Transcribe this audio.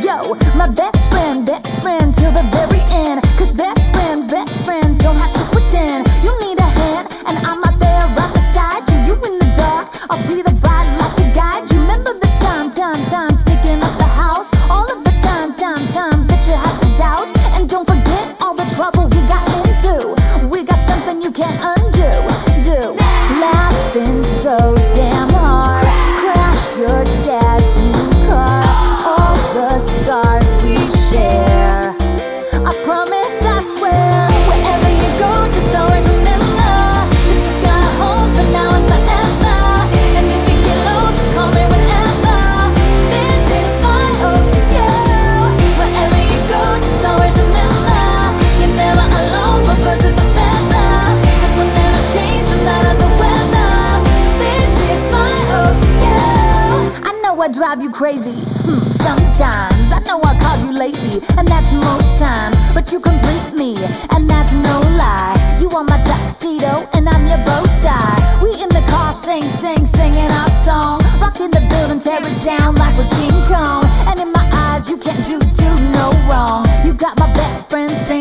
yo, my best friend till the very end. Cause best friends don't have to pretend. You need a hand, and I'm out there right beside you. You in the dark, I'll be the bright light to guide you. Remember the time sneaking up the house. All of the times that you had the doubts. And don't forget all the trouble we got into. We got something you can't undo. Laughing so damn hard, crashed your dad's new car. All the scars we share, I promise, I swear. Wherever you go, just always remember that you got a home for now and forever. And if you get low, just call me whenever. This is my hope to you. Wherever you go, just always remember you're never alone, but birds of a feather. And we'll never change no matter the weather. This is my hope to you. I know I drive you crazy, sometimes. I know I called you lazy, and that's most times. But you complete me, and that's no lie. You are my tuxedo, and I'm your bow tie. We in the car, singing our song. Rocking the building, tear it down like we're King Kong. And in my eyes, you can't do no wrong. You got my best friend singing.